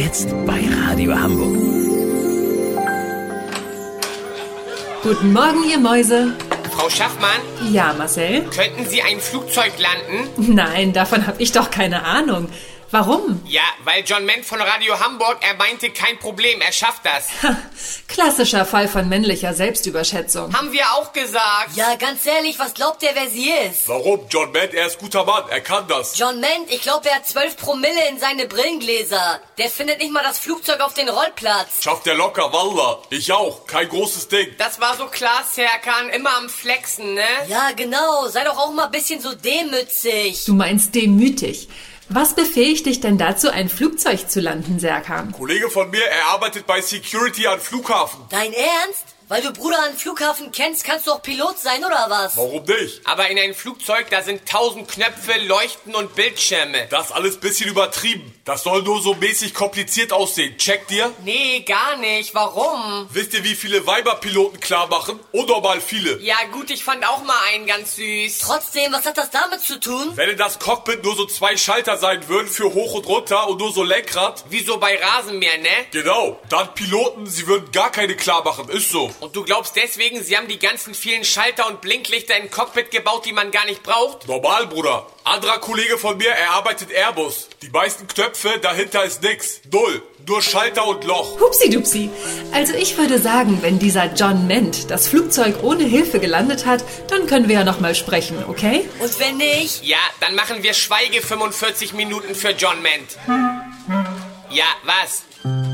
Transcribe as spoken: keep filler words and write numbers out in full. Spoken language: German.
Jetzt bei Radio Hamburg. Guten Morgen, ihr Mäuse. Frau Schaffmann? Ja, Marcel? Könnten Sie ein Flugzeug landen? Nein, davon habe ich doch keine Ahnung. Warum? Ja, weil John Ment von Radio Hamburg, er meinte, kein Problem, er schafft das. Ha, klassischer Fall von männlicher Selbstüberschätzung. Haben wir auch gesagt. Ja, ganz ehrlich, was glaubt ihr, wer sie ist? Warum? John Ment, er ist guter Mann, er kann das. John Ment, ich glaube, er hat zwölf Promille in seine Brillengläser. Der findet nicht mal das Flugzeug auf den Rollplatz. Schafft er locker, Wallah. Ich auch, kein großes Ding. Das war so klar, Serkan, immer am Flexen, ne? Ja, genau, sei doch auch mal ein bisschen so demützig. Du meinst demütig. Was befähigt dich denn dazu, ein Flugzeug zu landen, Serkan? Kollege von mir, er arbeitet bei Security am Flughafen. Dein Ernst? Weil du Bruder an Flughafen kennst, kannst du auch Pilot sein, oder was? Warum nicht? Aber in einem Flugzeug, da sind tausend Knöpfe, Leuchten und Bildschirme. Das ist alles ein bisschen übertrieben. Das soll nur so mäßig kompliziert aussehen. Checkt ihr? Nee, gar nicht. Warum? Wisst ihr, wie viele Weiberpiloten klar machen? Unnormal viele. Ja gut, ich fand auch mal einen ganz süß. Trotzdem, was hat das damit zu tun? Wenn in das Cockpit nur so zwei Schalter sein würden für hoch und runter und nur so Lenkrad. Wie so bei Rasenmäher, ne? Genau. Dann Piloten, sie würden gar keine klar machen. Ist so. Und du glaubst deswegen, sie haben die ganzen vielen Schalter und Blinklichter im Cockpit gebaut, die man gar nicht braucht? Normal, Bruder. Anderer Kollege von mir, er arbeitet Airbus. Die meisten Knöpfe, dahinter ist nix. Null. Nur Schalter und Loch. Hupsi-dupsi. Also ich würde sagen, wenn dieser John Ment das Flugzeug ohne Hilfe gelandet hat, dann können wir ja noch mal sprechen, okay? Und wenn nicht? Ja, dann machen wir Schweige fünfundvierzig Minuten für John Ment. Ja, was?